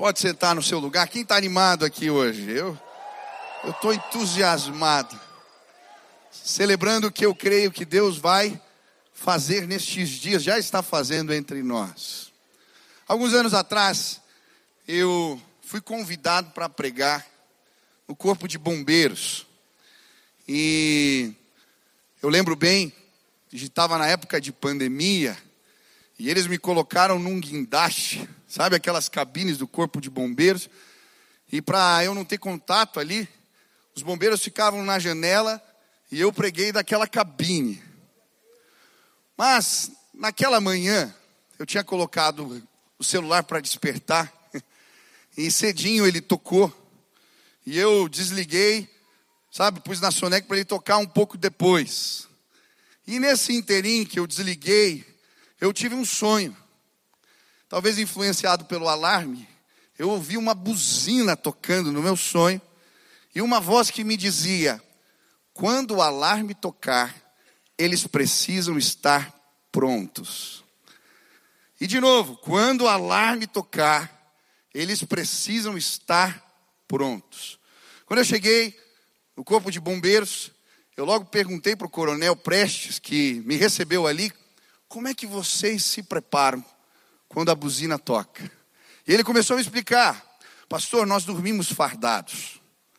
Pode sentar no seu lugar. Quem está animado aqui hoje? Eu estou entusiasmado. Celebrando o que eu creio que Deus vai fazer nestes dias. Já está fazendo entre nós. Alguns anos atrás, eu fui convidado para pregar no Corpo de Bombeiros. E eu lembro bem, estava na época de pandemia. E eles me colocaram num guindaste, sabe aquelas cabines do Corpo de Bombeiros? E para eu não ter contato ali, os bombeiros ficavam na janela e eu preguei daquela cabine. Mas, naquela manhã, eu tinha colocado o celular para despertar, e cedinho ele tocou, e eu desliguei, sabe, pus na soneca para ele tocar um pouco depois. E nesse inteirinho que eu desliguei, eu tive um sonho. Talvez influenciado pelo alarme, eu ouvi uma buzina tocando no meu sonho, e uma voz que me dizia: quando o alarme tocar, eles precisam estar prontos. E de novo, quando o alarme tocar, eles precisam estar prontos. Quando eu cheguei no Corpo de Bombeiros, eu logo perguntei para o coronel Prestes, que me recebeu ali: como é que vocês se preparam quando a buzina toca? E ele começou a me explicar: pastor, nós dormimos fardados.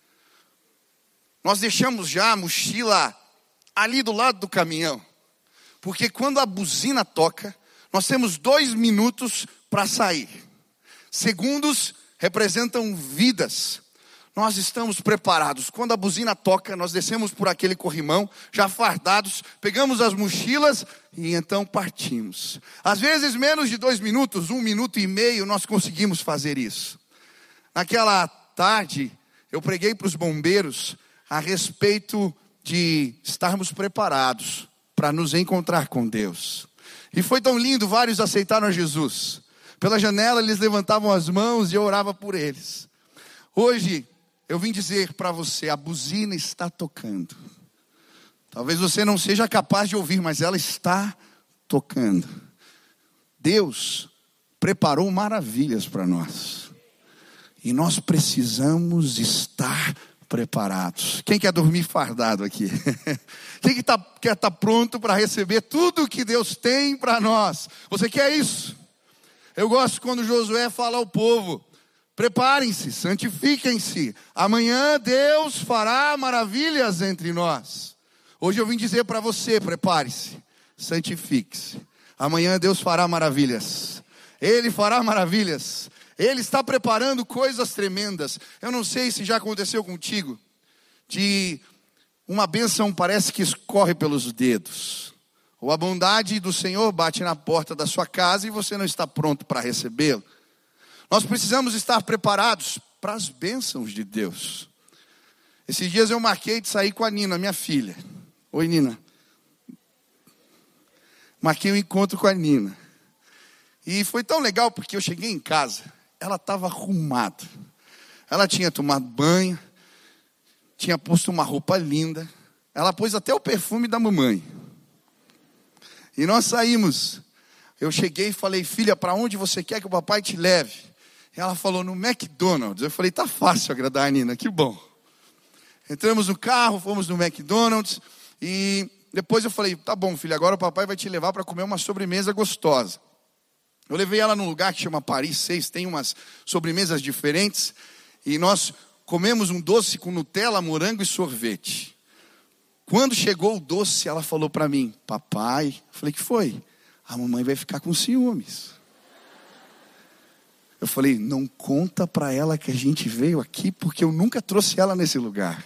Nós deixamos já a mochila ali do lado do caminhão. Porque quando a buzina toca, nós temos 2 minutos para sair. Segundos representam vidas. Nós estamos preparados. Quando a buzina toca, nós descemos por aquele corrimão, já fardados, pegamos as mochilas e então partimos. Às vezes menos de 2 minutos, 1 minuto e meio, nós conseguimos fazer isso. Naquela tarde, eu preguei para os bombeiros a respeito de estarmos preparados para nos encontrar com Deus. E foi tão lindo, vários aceitaram a Jesus. Pela janela eles levantavam as mãos e eu orava por eles. Hoje eu vim dizer para você: a buzina está tocando. Talvez você não seja capaz de ouvir, mas ela está tocando. Deus preparou maravilhas para nós. E nós precisamos estar preparados. Quem quer dormir fardado aqui? Quem quer estar pronto para receber tudo que Deus tem para nós? Você quer isso? Eu gosto quando Josué fala ao povo: preparem-se, santifiquem-se. Amanhã Deus fará maravilhas entre nós. Hoje eu vim dizer para você: prepare-se, santifique-se. Amanhã Deus fará maravilhas. Ele fará maravilhas. Ele está preparando coisas tremendas. Eu não sei se já aconteceu contigo, de uma bênção parece que escorre pelos dedos. Ou a bondade do Senhor bate na porta da sua casa e você não está pronto para recebê-lo. Nós precisamos estar preparados para as bênçãos de Deus. Esses dias eu marquei de sair com a Nina, minha filha. Oi, Nina. Marquei um encontro com a Nina. E foi tão legal porque eu cheguei em casa, ela estava arrumada. Ela tinha tomado banho, tinha posto uma roupa linda. Ela pôs até o perfume da mamãe. E nós saímos. Eu cheguei e falei: filha, para onde você quer que o papai te leve? Ela falou: no McDonald's. Eu falei: tá fácil agradar a Nina, que bom. Entramos no carro, fomos no McDonald's. E depois eu falei: tá bom, filha, agora o papai vai te levar para comer uma sobremesa gostosa. Eu levei ela num lugar que chama Paris 6, tem umas sobremesas diferentes. E nós comemos um doce com Nutella, morango e sorvete. Quando chegou o doce, ela falou para mim: papai, eu falei: que foi? A mamãe vai ficar com ciúmes. Eu falei: não conta para ela que a gente veio aqui, porque eu nunca trouxe ela nesse lugar.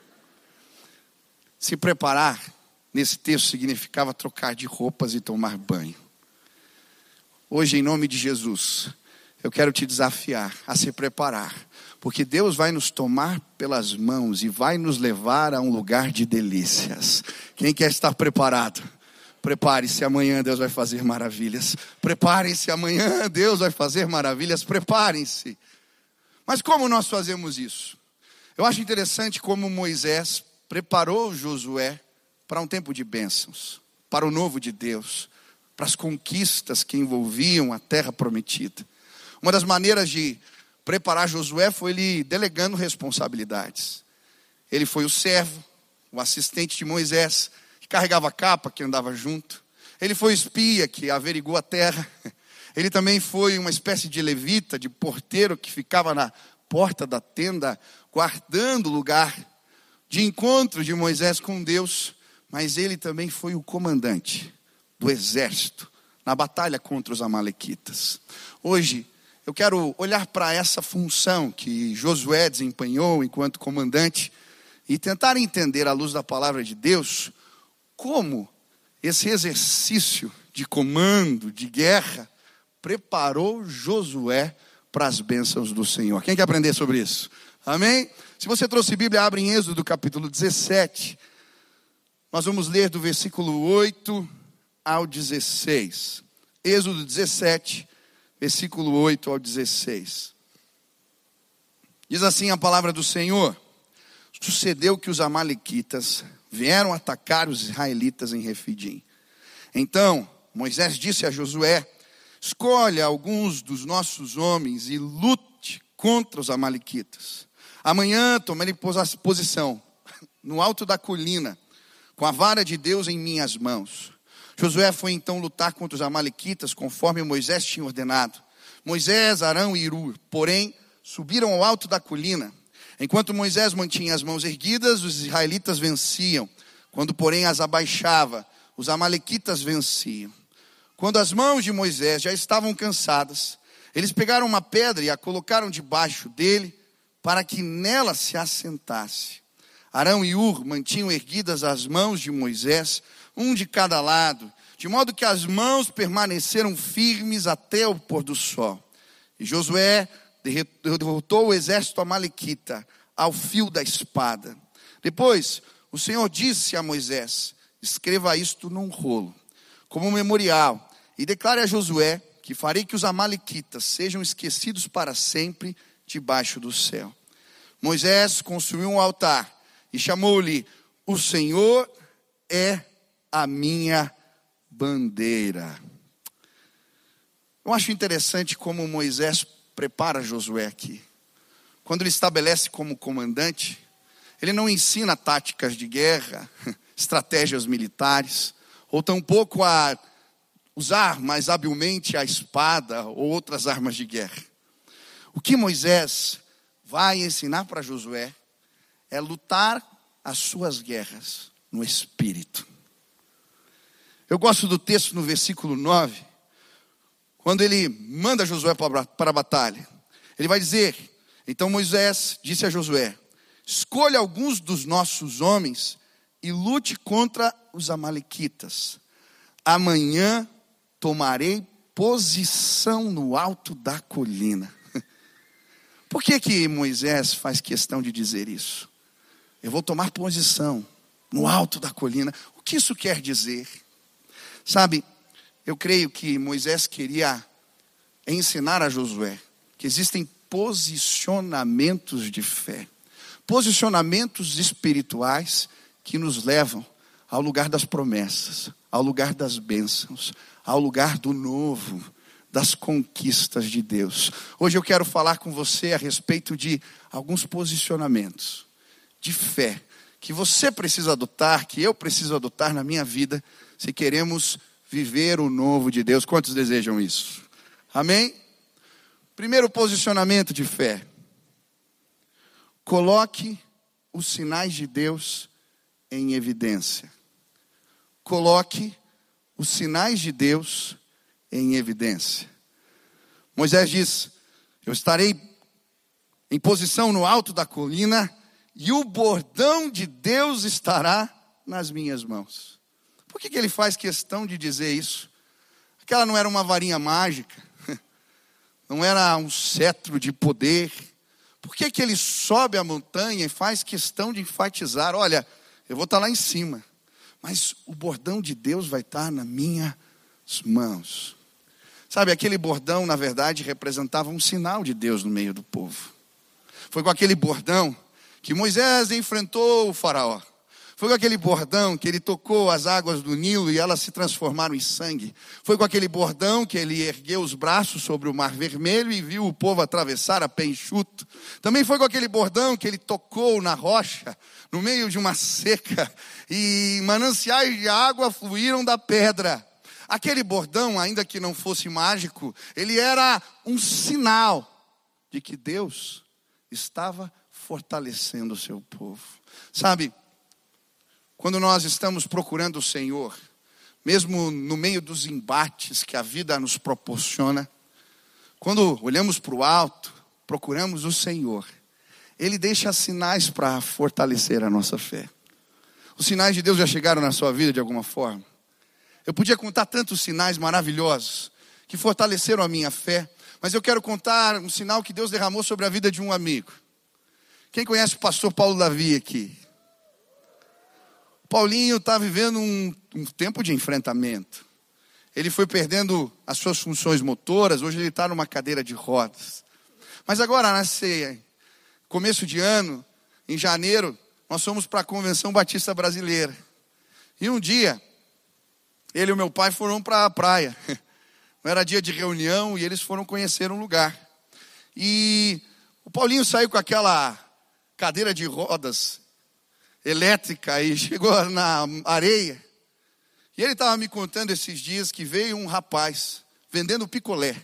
Se preparar, nesse texto, significava trocar de roupas e tomar banho. Hoje, em nome de Jesus, eu quero te desafiar a se preparar, porque Deus vai nos tomar pelas mãos e vai nos levar a um lugar de delícias. Quem quer estar preparado? Prepare-se, amanhã Deus vai fazer maravilhas. Preparem-se, amanhã Deus vai fazer maravilhas. Preparem-se. Mas como nós fazemos isso? Eu acho interessante como Moisés preparou Josué para um tempo de bênçãos, para o novo de Deus, para as conquistas que envolviam a terra prometida. Uma das maneiras de preparar Josué foi ele delegando responsabilidades. Ele foi o servo, o assistente de Moisés, que carregava a capa, que andava junto. Ele foi o espia, que averiguou a terra. Ele também foi uma espécie de levita, de porteiro, que ficava na porta da tenda, guardando o lugar de encontro de Moisés com Deus. Mas ele também foi o comandante do exército na batalha contra os amalequitas. Hoje, eu quero olhar para essa função que Josué desempenhou enquanto comandante e tentar entender, à luz da palavra de Deus, como esse exercício de comando, de guerra, preparou Josué para as bênçãos do Senhor. Quem quer aprender sobre isso? Amém? Se você trouxe Bíblia, abre em Êxodo capítulo 17. Nós vamos ler do versículo 8 ao 16. Êxodo 17, versículo 8 ao 16. Diz assim a palavra do Senhor: Sucedeu que os amalequitas vieram atacar os israelitas em Refidim. Então Moisés disse a Josué: escolha alguns dos nossos homens e lute contra os amalequitas. Amanhã tomarei posição no alto da colina, com a vara de Deus em minhas mãos. Josué foi então lutar contra os amalequitas, conforme Moisés tinha ordenado. Moisés, Arão e Hur, porém, subiram ao alto da colina. Enquanto Moisés mantinha as mãos erguidas, os israelitas venciam. Quando, porém, as abaixava, os amalequitas venciam. Quando as mãos de Moisés já estavam cansadas, eles pegaram uma pedra e a colocaram debaixo dele, para que nela se assentasse. Arão e Hur mantinham erguidas as mãos de Moisés, um de cada lado, de modo que as mãos permaneceram firmes até o pôr do sol. E Josué derrotou o exército amalequita ao fio da espada. Depois, o Senhor disse a Moisés: escreva isto num rolo, como um memorial, e declare a Josué que farei que os amalequitas sejam esquecidos para sempre debaixo do céu. Moisés construiu um altar e chamou-lhe: o Senhor é a minha bandeira. Eu acho interessante como Moisés prepara Josué aqui. Quando ele estabelece como comandante, ele não ensina táticas de guerra, estratégias militares, ou tampouco a usar mais habilmente a espada ou outras armas de guerra. O que Moisés vai ensinar para Josué é lutar as suas guerras no Espírito. Eu gosto do texto no versículo 9, quando ele manda Josué para a batalha. Ele vai dizer: então Moisés disse a Josué: escolha alguns dos nossos homens e lute contra os amalequitas. Amanhã tomarei posição no alto da colina. Por que Moisés faz questão de dizer isso? Eu vou tomar posição no alto da colina. O que isso quer dizer? Sabe, eu creio que Moisés queria ensinar a Josué que existem posicionamentos de fé, posicionamentos espirituais que nos levam ao lugar das promessas, ao lugar das bênçãos, ao lugar do novo, das conquistas de Deus. Hoje eu quero falar com você a respeito de alguns posicionamentos de fé que você precisa adotar, que eu preciso adotar na minha vida, se queremos viver o novo de Deus. Quantos desejam isso? Amém? Primeiro posicionamento de fé: coloque os sinais de Deus em evidência. Coloque os sinais de Deus em evidência. Moisés diz: eu estarei em posição no alto da colina e o bordão de Deus estará nas minhas mãos. Por que ele faz questão de dizer isso? Aquela não era uma varinha mágica, não era um cetro de poder. Por que ele sobe a montanha e faz questão de enfatizar: olha, eu vou estar lá em cima, mas o bordão de Deus vai estar nas minhas mãos. Sabe, aquele bordão, na verdade, representava um sinal de Deus no meio do povo. Foi com aquele bordão que Moisés enfrentou o faraó. Foi com aquele bordão que ele tocou as águas do Nilo e elas se transformaram em sangue. Foi com aquele bordão que ele ergueu os braços sobre o Mar Vermelho e viu o povo atravessar a pé enxuto. Também foi com aquele bordão que ele tocou na rocha, no meio de uma seca, e mananciais de água fluíram da pedra. Aquele bordão, ainda que não fosse mágico, ele era um sinal de que Deus estava fortalecendo o seu povo. Sabe, quando nós estamos procurando o Senhor, mesmo no meio dos embates que a vida nos proporciona, quando olhamos para o alto, procuramos o Senhor, Ele deixa sinais para fortalecer a nossa fé. Os sinais de Deus já chegaram na sua vida de alguma forma? Eu podia contar tantos sinais maravilhosos que fortaleceram a minha fé, mas eu quero contar um sinal que Deus derramou sobre a vida de um amigo. Quem conhece o pastor Paulo Davi aqui? Paulinho está vivendo um tempo de enfrentamento. Ele foi perdendo as suas funções motoras, hoje ele está numa cadeira de rodas. Mas agora, nesse começo de ano, em janeiro, nós fomos para a Convenção Batista Brasileira. E um dia, ele e o meu pai foram para a praia. Não era dia de reunião e eles foram conhecer um lugar. E o Paulinho saiu com aquela cadeira de rodas elétrica e chegou na areia. E ele estava me contando esses dias que veio um rapaz vendendo picolé.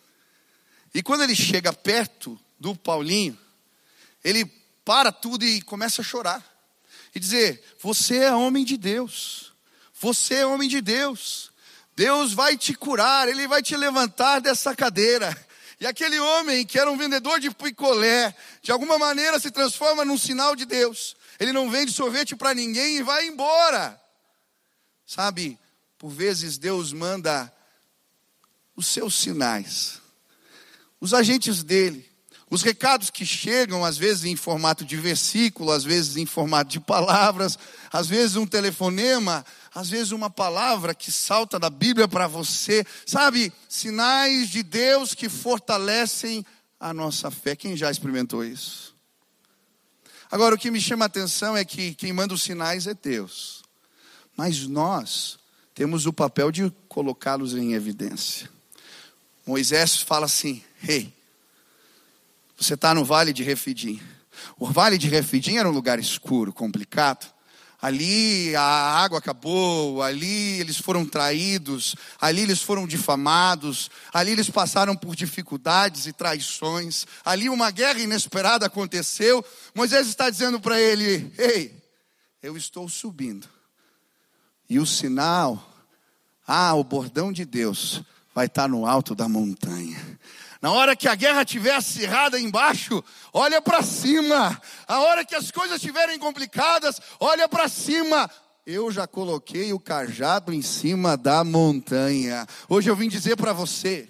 E quando ele chega perto do Paulinho, ele para tudo e começa a chorar. E dizer, você é homem de Deus. Você é homem de Deus. Deus vai te curar, Ele vai te levantar dessa cadeira. E aquele homem que era um vendedor de picolé, de alguma maneira se transforma num sinal de Deus. Ele não vende sorvete para ninguém e vai embora. Sabe, por vezes Deus manda os seus sinais, os agentes dele, os recados que chegam, às vezes em formato de versículo, às vezes em formato de palavras, às vezes um telefonema, às vezes uma palavra que salta da Bíblia para você. Sabe, sinais de Deus que fortalecem a nossa fé. Quem já experimentou isso? Agora, o que me chama a atenção é que quem manda os sinais é Deus. Mas nós temos o papel de colocá-los em evidência. Moisés fala assim, hey, você está no Vale de Refidim. O Vale de Refidim era um lugar escuro, complicado. Ali a água acabou, ali eles foram traídos, ali eles foram difamados, ali eles passaram por dificuldades e traições, ali uma guerra inesperada aconteceu. Moisés está dizendo para ele, ei, eu estou subindo. E o sinal, o bordão de Deus vai estar no alto da montanha. Na hora que a guerra estiver acirrada embaixo, olha para cima. A hora que as coisas estiverem complicadas, olha para cima. Eu já coloquei o cajado em cima da montanha. Hoje eu vim dizer para você,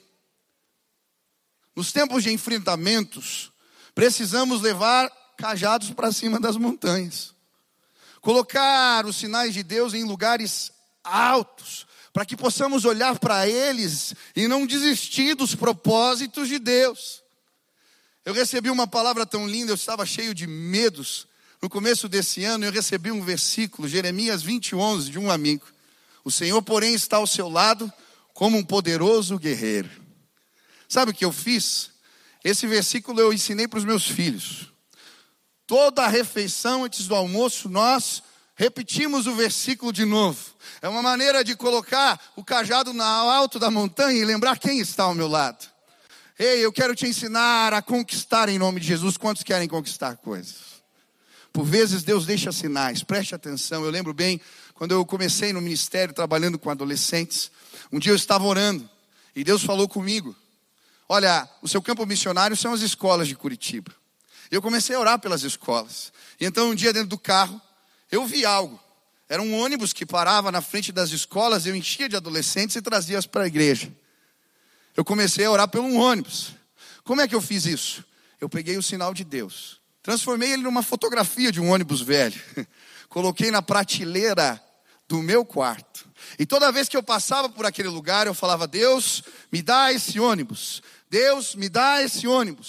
nos tempos de enfrentamentos, precisamos levar cajados para cima das montanhas. Colocar os sinais de Deus em lugares altos, para que possamos olhar para eles e não desistir dos propósitos de Deus. Eu recebi uma palavra tão linda, eu estava cheio de medos. No começo desse ano eu recebi um versículo, Jeremias 20:11, de um amigo. O Senhor, porém, está ao seu lado como um poderoso guerreiro. Sabe o que eu fiz? Esse versículo eu ensinei para os meus filhos. Toda a refeição antes do almoço nós repetimos o versículo de novo. É uma maneira de colocar o cajado no alto da montanha e lembrar quem está ao meu lado. Ei, eu quero te ensinar a conquistar em nome de Jesus. Quantos querem conquistar coisas? Por vezes Deus deixa sinais, preste atenção. Eu lembro bem, quando eu comecei no ministério trabalhando com adolescentes, um dia eu estava orando e Deus falou comigo. Olha, o seu campo missionário são as escolas de Curitiba. Eu comecei a orar pelas escolas. E então um dia dentro do carro, eu vi algo. Era um ônibus que parava na frente das escolas, eu enchia de adolescentes e trazia-os para a igreja. Eu comecei a orar pelo ônibus. Como é que eu fiz isso? Eu peguei o sinal de Deus, transformei ele numa fotografia de um ônibus velho, coloquei na prateleira do meu quarto. E toda vez que eu passava por aquele lugar, eu falava, Deus, me dá esse ônibus. Deus, me dá esse ônibus.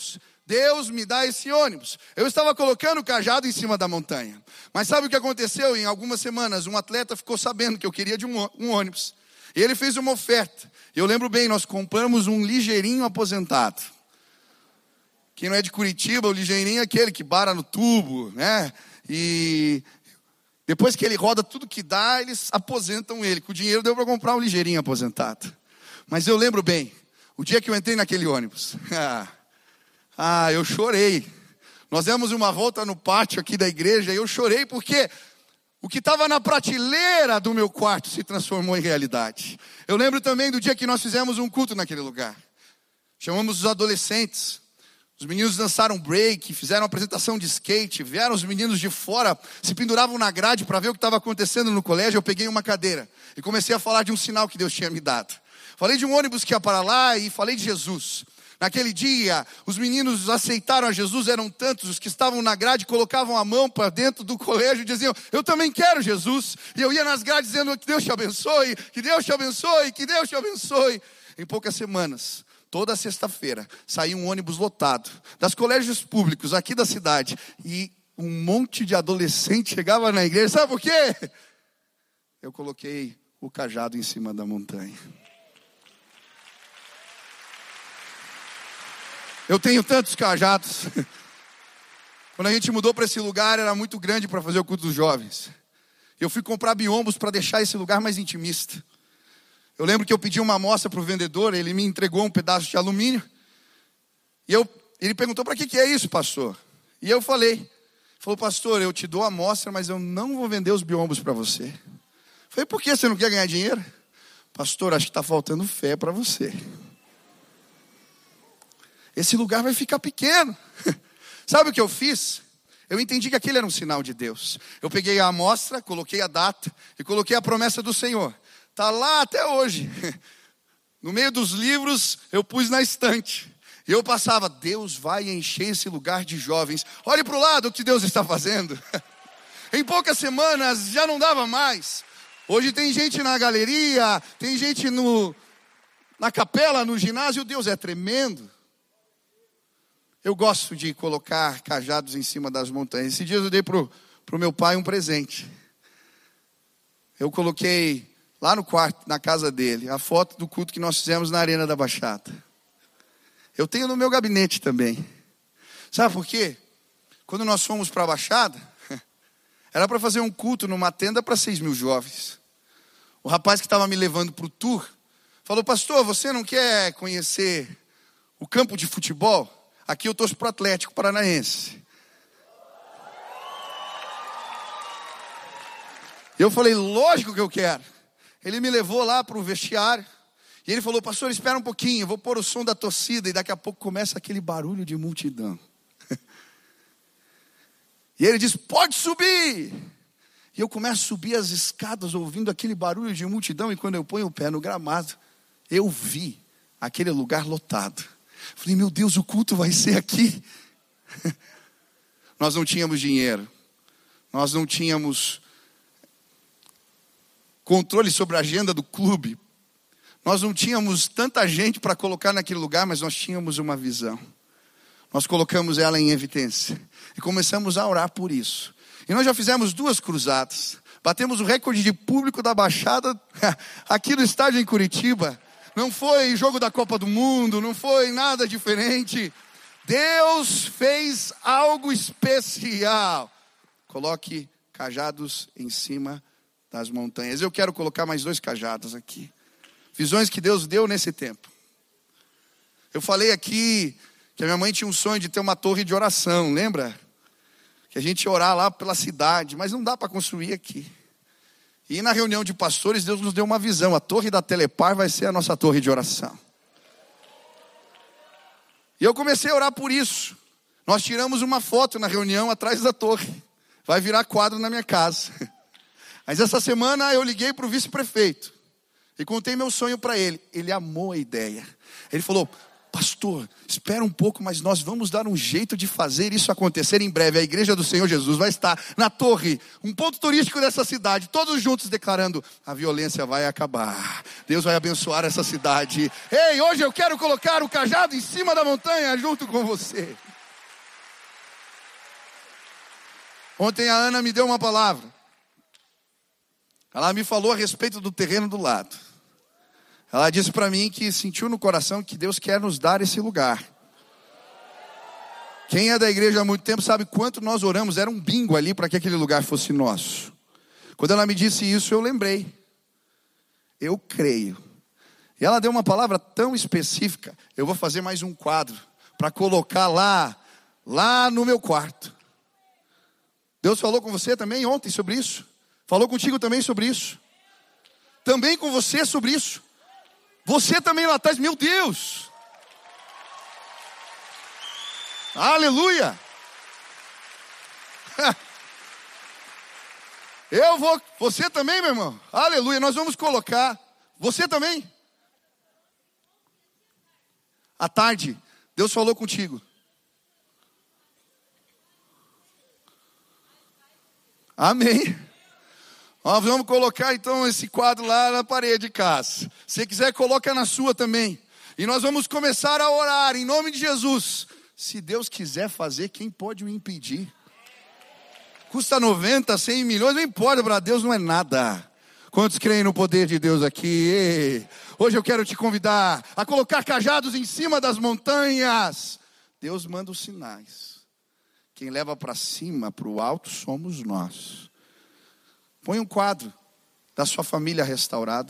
Deus me dá esse ônibus. Eu estava colocando o cajado em cima da montanha. Mas sabe o que aconteceu? Em algumas semanas, um atleta ficou sabendo que eu queria de um ônibus. E ele fez uma oferta. Eu lembro bem, nós compramos um ligeirinho aposentado. Quem não é de Curitiba, o ligeirinho é aquele que bara no tubo, né? E depois que ele roda tudo que dá, eles aposentam ele. Com o dinheiro deu para comprar um ligeirinho aposentado. Mas eu lembro bem, o dia que eu entrei naquele ônibus... eu chorei. Nós demos uma volta no pátio aqui da igreja e eu chorei porque o que estava na prateleira do meu quarto se transformou em realidade. Eu lembro também do dia que nós fizemos um culto naquele lugar. Chamamos os adolescentes. Os meninos dançaram break, fizeram apresentação de skate, vieram os meninos de fora, se penduravam na grade para ver o que estava acontecendo no colégio. Eu peguei uma cadeira e comecei a falar de um sinal que Deus tinha me dado. Falei de um ônibus que ia para lá e falei de Jesus. Naquele dia, os meninos aceitaram a Jesus, eram tantos, os que estavam na grade colocavam a mão para dentro do colégio e diziam, eu também quero Jesus. E eu ia nas grades dizendo, que Deus te abençoe, que Deus te abençoe, que Deus te abençoe. Em poucas semanas, toda sexta-feira, saía um ônibus lotado, das colégios públicos aqui da cidade, e um monte de adolescente chegava na igreja, sabe por quê? Eu coloquei o cajado em cima da montanha. Eu tenho tantos cajados. Quando a gente mudou para esse lugar, era muito grande para fazer o culto dos jovens. Eu fui comprar biombos para deixar esse lugar mais intimista. Eu lembro que eu pedi uma amostra para o vendedor, ele me entregou um pedaço de alumínio. E ele perguntou, para que é isso, pastor? E eu falei. Ele falou, pastor, eu te dou a amostra, mas eu não vou vender os biombos para você. Eu falei, por que você não quer ganhar dinheiro? Pastor, acho que está faltando fé para você. Esse lugar vai ficar pequeno. Sabe o que eu fiz? Eu entendi que aquele era um sinal de Deus. Eu peguei a amostra, coloquei a data e coloquei a promessa do Senhor. Está lá até hoje. No meio dos livros, eu pus na estante. E eu passava, Deus vai encher esse lugar de jovens. Olhe para o lado o que Deus está fazendo. Em poucas semanas já não dava mais. Hoje tem gente na galeria, tem gente na capela, no ginásio. Deus é tremendo. Eu gosto de colocar cajados em cima das montanhas. Esse dia eu dei pro meu pai um presente. Eu coloquei lá no quarto, na casa dele, a foto do culto que nós fizemos na Arena da Baixada. Eu tenho no meu gabinete também. Sabe por quê? Quando nós fomos para a Baixada, era para fazer um culto numa tenda para 6.000 jovens. O rapaz que estava me levando para o tour falou, pastor, você não quer conhecer o campo de futebol? Aqui eu torço para o Atlético Paranaense. Eu falei, lógico que eu quero. Ele me levou lá para o vestiário. E ele falou, pastor, espera um pouquinho, eu vou pôr o som da torcida. E daqui a pouco começa aquele barulho de multidão. E ele diz, pode subir. E eu começo a subir as escadas ouvindo aquele barulho de multidão. E quando eu ponho o pé no gramado, eu vi aquele lugar lotado. Falei, meu Deus, o culto vai ser aqui. Nós não tínhamos dinheiro. Nós não tínhamos controle sobre a agenda do clube. Nós não tínhamos tanta gente para colocar naquele lugar, mas nós tínhamos uma visão. Nós colocamos ela em evidência. E começamos a orar por isso. E nós já fizemos 2 cruzadas. Batemos o recorde de público da Baixada aqui no estádio em Curitiba. Não foi jogo da Copa do Mundo, não foi nada diferente. Deus fez algo especial. Coloque cajados em cima das montanhas. Eu quero colocar mais 2 cajados aqui. Visões que Deus deu nesse tempo. Eu falei aqui que a minha mãe tinha um sonho de ter uma torre de oração, lembra? Que a gente ia orar lá pela cidade, mas não dá para construir aqui. E na reunião de pastores, Deus nos deu uma visão. A torre da Telepar vai ser a nossa torre de oração. E eu comecei a orar por isso. Nós tiramos uma foto na reunião atrás da torre. Vai virar quadro na minha casa. Mas essa semana eu liguei para o vice-prefeito. E contei meu sonho para ele. Ele amou a ideia. Ele falou, pastor, espera um pouco, mas nós vamos dar um jeito de fazer isso acontecer em breve. A igreja do Senhor Jesus vai estar na torre, um ponto turístico dessa cidade, todos juntos declarando, a violência vai acabar. Deus vai abençoar essa cidade. Ei, hoje eu quero colocar o cajado em cima da montanha junto com você. Ontem a Ana me deu uma palavra. Ela me falou a respeito do terreno do lado. Ela disse para mim que sentiu no coração que Deus quer nos dar esse lugar. Quem é da igreja há muito tempo sabe quanto nós oramos. Era um bingo ali para que aquele lugar fosse nosso. Quando ela me disse isso, eu lembrei. Eu creio. E ela deu uma palavra tão específica. Eu vou fazer mais um quadro para colocar lá no meu quarto. Deus falou com você também ontem sobre isso? Falou contigo também sobre isso? Também com você sobre isso? Você também lá atrás, meu Deus! Aleluia! Você também, meu irmão? Aleluia, nós vamos colocar, você também? À tarde, Deus falou contigo. Amém. Nós vamos colocar então esse quadro lá na parede de casa. Se quiser, coloca na sua também. E nós vamos começar a orar em nome de Jesus. Se Deus quiser fazer, quem pode o impedir? Custa 90, 100 milhões, não importa, para Deus não é nada. Quantos creem no poder de Deus aqui? Hoje eu quero te convidar a colocar cajados em cima das montanhas. Deus manda os sinais. Quem leva para cima, para o alto, somos nós. Põe um quadro da sua família restaurada.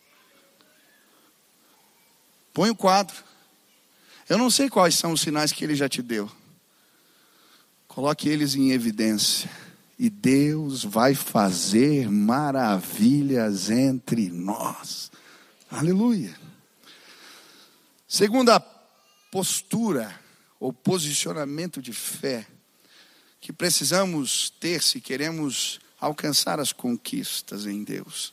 Põe um quadro. Eu não sei quais são os sinais que Ele já te deu. Coloque eles em evidência. E Deus vai fazer maravilhas entre nós. Aleluia. Segunda postura ou posicionamento de fé que precisamos ter se queremos alcançar as conquistas em Deus.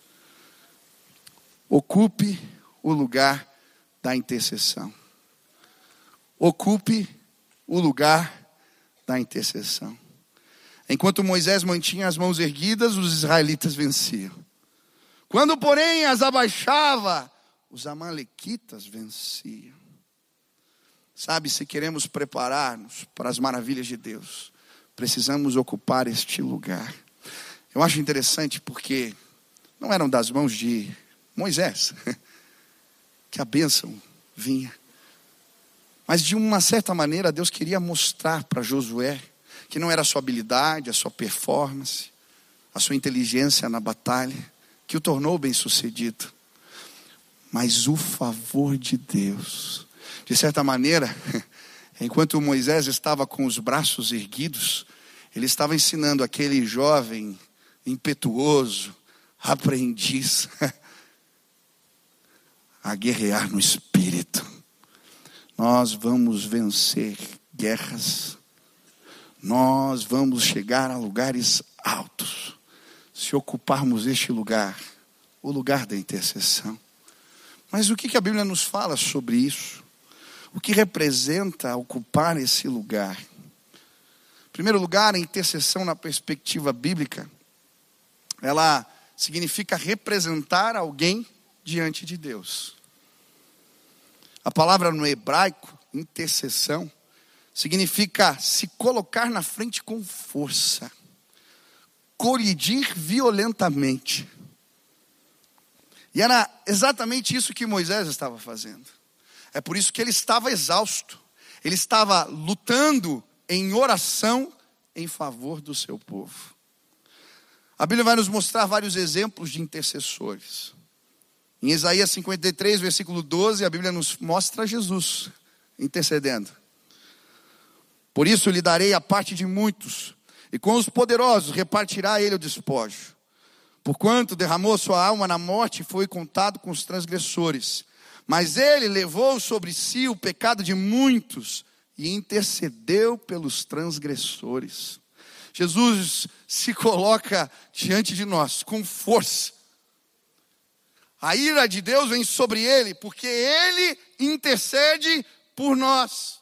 Ocupe o lugar da intercessão. Ocupe o lugar da intercessão. Enquanto Moisés mantinha as mãos erguidas, os israelitas venciam. Quando, porém, as abaixava, os amalequitas venciam. Sabe, se queremos preparar-nos para as maravilhas de Deus, precisamos ocupar este lugar. Eu acho interessante porque não eram das mãos de Moisés que a bênção vinha. Mas de uma certa maneira Deus queria mostrar para Josué que não era a sua habilidade, a sua performance, a sua inteligência na batalha que o tornou bem-sucedido, mas o favor de Deus. De certa maneira, enquanto Moisés estava com os braços erguidos, ele estava ensinando aquele jovem impetuoso, aprendiz, a guerrear no espírito. Nós vamos vencer guerras. Nós vamos chegar a lugares altos. Se ocuparmos este lugar, o lugar da intercessão. Mas o que a Bíblia nos fala sobre isso? O que representa ocupar esse lugar? Em primeiro lugar, a intercessão na perspectiva bíblica, ela significa representar alguém diante de Deus. A palavra no hebraico, intercessão, significa se colocar na frente com força, colidir violentamente. E era exatamente isso que Moisés estava fazendo. É por isso que ele estava exausto. Ele estava lutando em oração em favor do seu povo. A Bíblia vai nos mostrar vários exemplos de intercessores. Em Isaías 53, versículo 12, a Bíblia nos mostra Jesus intercedendo. Por isso lhe darei a parte de muitos, e com os poderosos repartirá ele o despojo. Porquanto derramou sua alma na morte e foi contado com os transgressores. Mas ele levou sobre si o pecado de muitos e intercedeu pelos transgressores. Jesus se coloca diante de nós com força. A ira de Deus vem sobre ele, porque ele intercede por nós.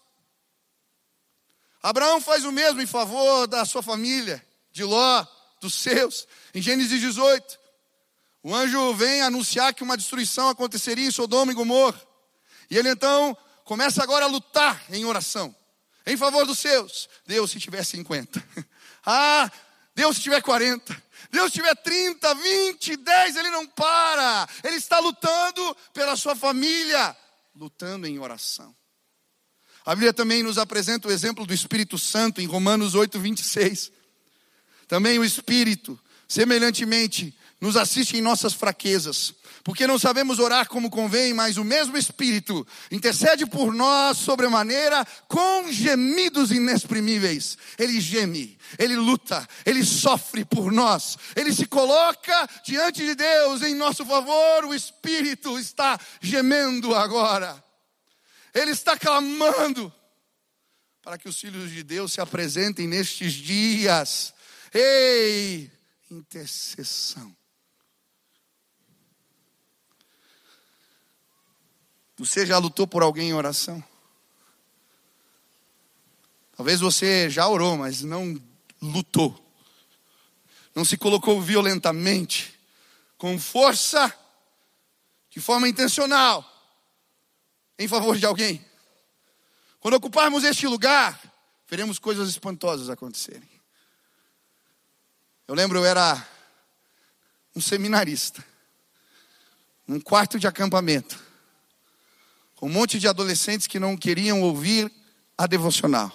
Abraão faz o mesmo em favor da sua família, de Ló, dos seus. Em Gênesis 18, o anjo vem anunciar que uma destruição aconteceria em Sodoma e Gomorra. E ele então começa agora a lutar em oração, em favor dos seus. Deus, se tiver 50. Deus se tiver 40, Deus se tiver 30, 20, 10, Ele não para. Ele está lutando pela sua família, lutando em oração. A Bíblia também nos apresenta o exemplo do Espírito Santo em Romanos 8, 26. Também o Espírito, semelhantemente, nos assiste em nossas fraquezas, porque não sabemos orar como convém, mas o mesmo Espírito intercede por nós sobremaneira com gemidos inexprimíveis. Ele geme, Ele luta, Ele sofre por nós, Ele se coloca diante de Deus em nosso favor. O Espírito está gemendo agora, Ele está clamando para que os filhos de Deus se apresentem nestes dias. Ei, intercessão. Você já lutou por alguém em oração? Talvez você já orou, mas não lutou. Não se colocou violentamente, com força, de forma intencional, em favor de alguém. Quando ocuparmos este lugar, veremos coisas espantosas acontecerem. Eu lembro, eu era um seminarista, num quarto de acampamento, com um monte de adolescentes que não queriam ouvir a devocional.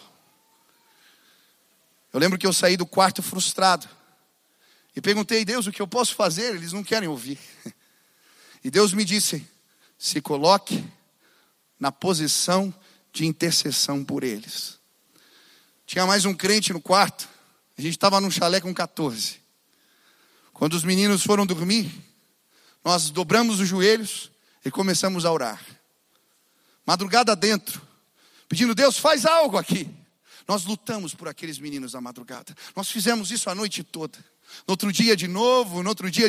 Eu lembro que eu saí do quarto frustrado e perguntei: Deus, o que eu posso fazer? Eles não querem ouvir. E Deus me disse: se coloque na posição de intercessão por eles. Tinha mais um crente no quarto. A gente estava num chalé com 14. Quando os meninos foram dormir, nós dobramos os joelhos e começamos a orar. Madrugada dentro, pedindo: Deus, faz algo aqui. Nós lutamos por aqueles meninos na madrugada. Nós fizemos isso a noite toda. No outro dia de novo,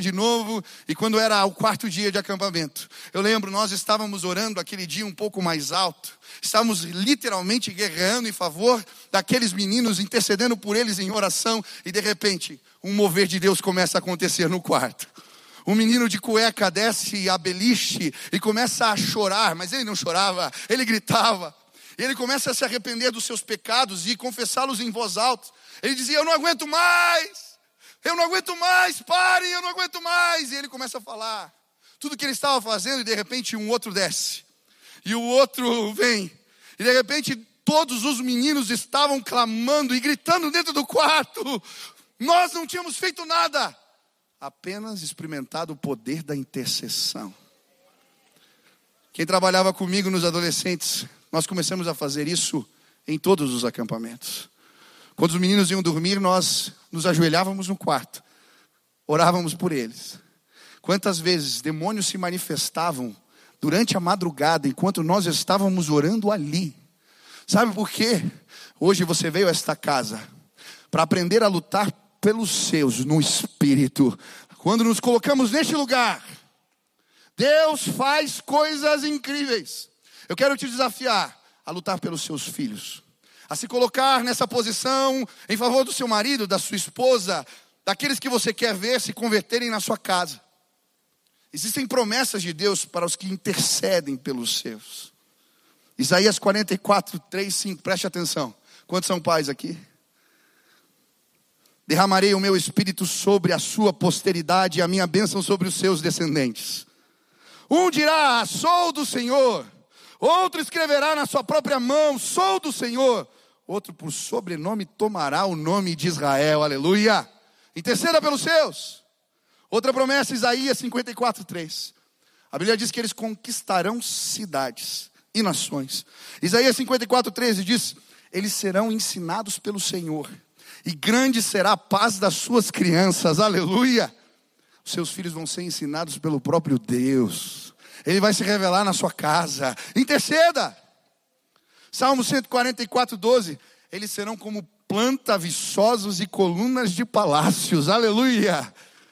e quando era o 4º dia de acampamento, eu lembro, nós estávamos orando aquele dia um pouco mais alto. Estávamos literalmente guerreando em favor daqueles meninos, intercedendo por eles em oração. E de repente, um mover de Deus começa a acontecer no quarto. Um menino de cueca desce a beliche e começa a chorar, mas ele não chorava, ele gritava. Ele começa a se arrepender dos seus pecados e confessá-los em voz alta. Ele dizia: eu não aguento mais, parem, eu não aguento mais. E ele começa a falar tudo que ele estava fazendo, e de repente um outro desce. E o outro vem. E de repente todos os meninos estavam clamando e gritando dentro do quarto. Nós não tínhamos feito nada, apenas experimentado o poder da intercessão. Quem trabalhava comigo nos adolescentes, nós começamos a fazer isso em todos os acampamentos. Quando os meninos iam dormir, nós nos ajoelhávamos no quarto, orávamos por eles. Quantas vezes demônios se manifestavam durante a madrugada, enquanto nós estávamos orando ali. Sabe por quê? Hoje você veio a esta casa para aprender a lutar pelos seus no Espírito. Quando nos colocamos neste lugar, Deus faz coisas incríveis. Eu quero te desafiar a lutar pelos seus filhos, a se colocar nessa posição em favor do seu marido, da sua esposa, daqueles que você quer ver se converterem na sua casa. Existem promessas de Deus para os que intercedem pelos seus. Isaías 44, 3, 5, preste atenção. Quantos são pais aqui? Derramarei o meu espírito sobre a sua posteridade e a minha bênção sobre os seus descendentes. Um dirá: sou do Senhor. Outro escreverá na sua própria mão: sou do Senhor. Outro por sobrenome tomará o nome de Israel. Aleluia. Interceda pelos seus. Outra promessa, Isaías 54, 3. A Bíblia diz que eles conquistarão cidades e nações. Isaías 54, 13 diz: eles serão ensinados pelo Senhor, e grande será a paz das suas crianças. Aleluia. Os seus filhos vão ser ensinados pelo próprio Deus. Ele vai se revelar na sua casa. Interceda. Salmo 144, 12. Eles serão como planta viçosos e colunas de palácios. Aleluia.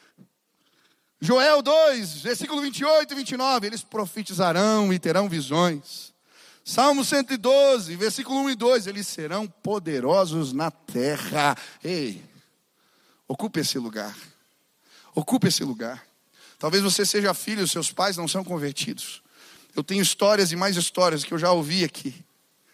Joel 2, versículo 28 e 29. Eles profetizarão e terão visões. Salmo 112, versículo 1 e 2. Eles serão poderosos na terra. Ei, ocupe esse lugar. Ocupe esse lugar. Talvez você seja filho e seus pais não são convertidos. Eu tenho histórias e mais histórias que eu já ouvi aqui,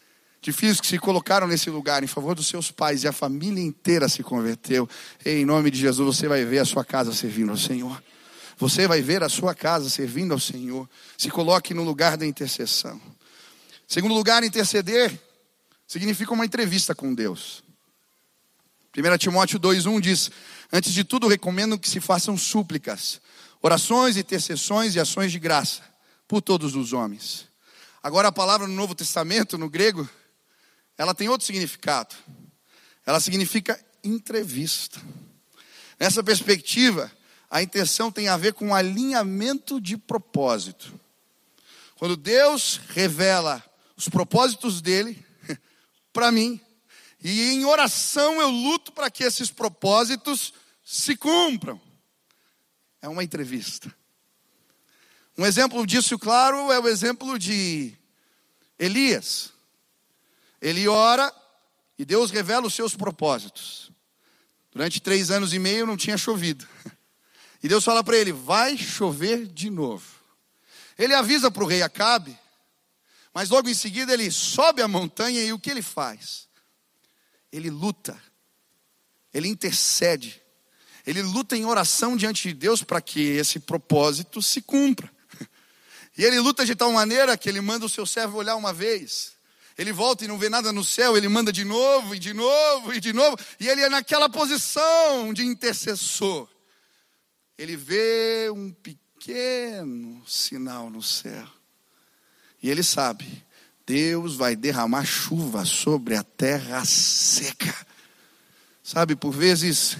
de filhos que se colocaram nesse lugar em favor dos seus pais e a família inteira se converteu. Em nome de Jesus, você vai ver a sua casa servindo ao Senhor. Você vai ver a sua casa servindo ao Senhor. Se coloque no lugar da intercessão. Segundo lugar, interceder significa uma entrevista com Deus. 1 Timóteo 2:1 diz: antes de tudo recomendo que se façam súplicas, orações, intercessões e ações de graça por todos os homens. Agora a palavra no Novo Testamento, no grego, ela tem outro significado. Ela significa entrevista. Nessa perspectiva, a intenção tem a ver com um alinhamento de propósito. Quando Deus revela os propósitos dele para mim, e em oração eu luto para que esses propósitos se cumpram. É uma entrevista. Um exemplo disso, claro, é o exemplo de Elias. Ele ora e Deus revela os seus propósitos. Durante 3 anos e meio não tinha chovido. E Deus fala para ele: vai chover de novo. Ele avisa para o rei Acabe, mas logo em seguida ele sobe a montanha e o que ele faz? Ele luta, ele intercede, ele luta em oração diante de Deus para que esse propósito se cumpra. E ele luta de tal maneira que ele manda o seu servo olhar uma vez. Ele volta e não vê nada no céu, ele manda de novo, e de novo, e de novo. E ele é naquela posição de intercessor. Ele vê um pequeno sinal no céu. E ele sabe, Deus vai derramar chuva sobre a terra seca. Sabe, por vezes,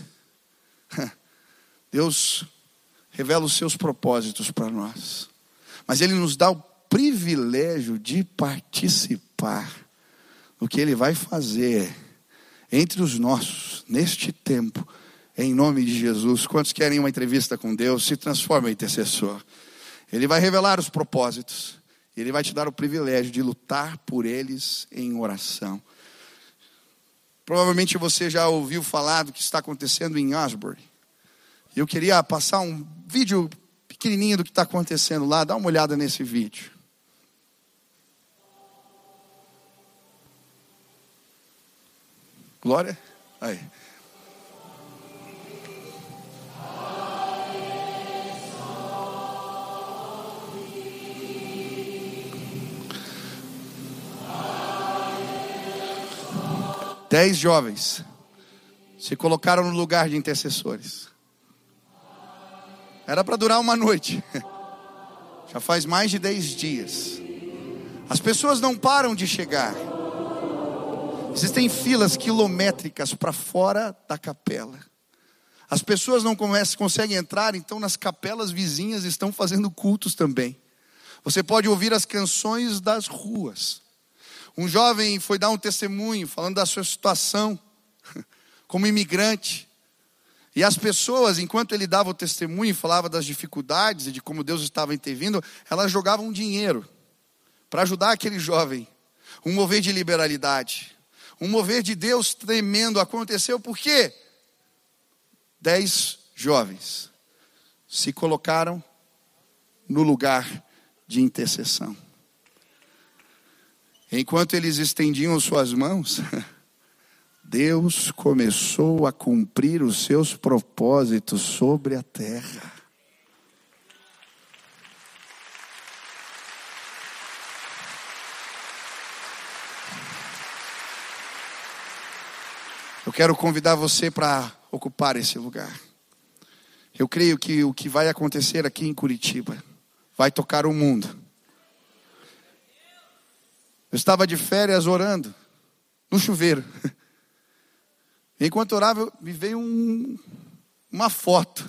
Deus revela os seus propósitos para nós. Mas Ele nos dá o privilégio de participar do que Ele vai fazer entre os nossos, neste tempo, em nome de Jesus. Quantos querem uma entrevista com Deus? Se transforma em intercessor. Ele vai revelar os propósitos. Ele vai te dar o privilégio de lutar por eles em oração. Provavelmente você já ouviu falar do que está acontecendo em Asbury. Eu queria passar um vídeo pequenininho do que está acontecendo lá. Dá uma olhada nesse vídeo. Glória. Aí. Dez jovens se colocaram no lugar de intercessores. Era para durar uma noite. Já faz mais de 10 dias. As pessoas não param de chegar. Existem filas quilométricas para fora da capela. As pessoas não conseguem entrar, então nas capelas vizinhas estão fazendo cultos também. Você pode ouvir as canções das ruas. Um jovem foi dar um testemunho falando da sua situação como imigrante. E as pessoas, enquanto ele dava o testemunho e falava das dificuldades e de como Deus estava intervindo, elas jogavam dinheiro para ajudar aquele jovem. Um mover de liberalidade, um mover de Deus tremendo aconteceu. Por quê? 10 jovens se colocaram no lugar de intercessão. Enquanto eles estendiam suas mãos, Deus começou a cumprir os seus propósitos sobre a terra. Eu quero convidar você para ocupar esse lugar. Eu creio que o que vai acontecer aqui em Curitiba vai tocar o mundo. Eu estava de férias orando no chuveiro. Enquanto orava, me veio uma foto.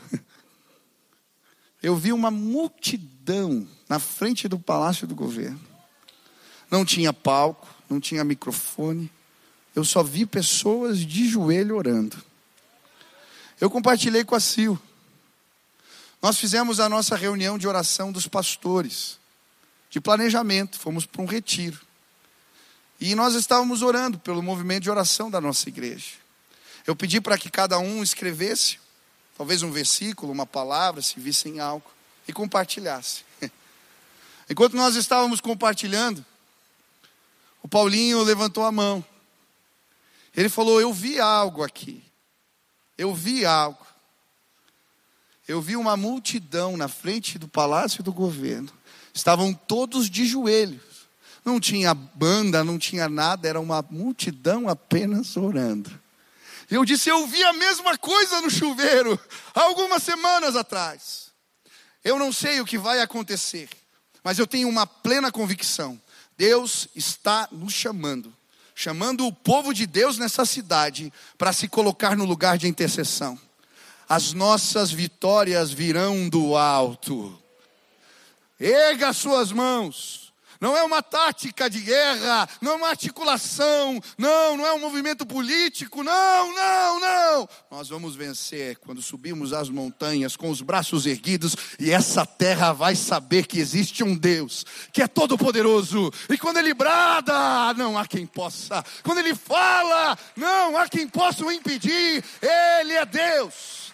Eu vi uma multidão na frente do Palácio do Governo. Não tinha palco, não tinha microfone. Eu só vi pessoas de joelho orando. Eu compartilhei com a Sil. Nós fizemos a nossa reunião de oração dos pastores, de planejamento, fomos para um retiro. E nós estávamos orando pelo movimento de oração da nossa igreja. Eu pedi para que cada um escrevesse, talvez um versículo, uma palavra, se vissem algo, e compartilhasse. Enquanto nós estávamos compartilhando, O Paulinho levantou a mão. Ele falou: eu vi algo aqui. Eu vi algo. Eu vi uma multidão na frente do Palácio do Governo. Estavam todos de joelhos. Não tinha banda, não tinha nada. Era uma multidão apenas orando. E eu disse: eu vi a mesma coisa no chuveiro, há algumas semanas atrás. Eu não sei o que vai acontecer, mas eu tenho uma plena convicção. Deus está nos chamando o povo de Deus nessa cidade para se colocar no lugar de intercessão. As nossas vitórias virão do alto. Erga as suas mãos. Não é uma tática de guerra, não é uma articulação, não é um movimento político, não. Nós vamos vencer quando subirmos as montanhas com os braços erguidos e essa terra vai saber que existe um Deus que é todo poderoso. E quando Ele brada, não há quem possa. Quando Ele fala, não há quem possa o impedir. Ele é Deus.